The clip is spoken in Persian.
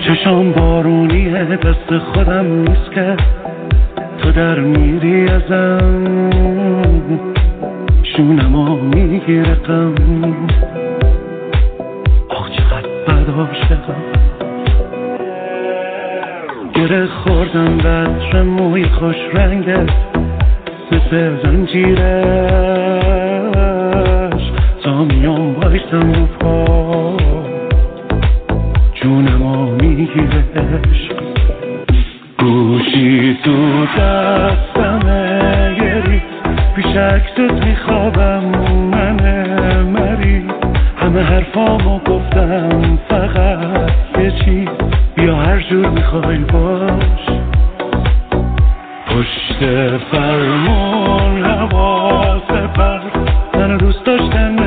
چشام بارونیه دست خودم نیست که تو در میری ازم شونمو میگیره غم آخ چقدر بد عاشقم گره خوردم بطر موی خوش رنگت مثل زنجیرش سامیان بایستم رو پا جونمو میگیرش گوشی تو دستمه گری پیش عکست میخوابم منه مری همه حرفامو گفتم فقط یه چیز بیا هر جور میخوای باش پشت فرمون حواس پر من دوست داشتن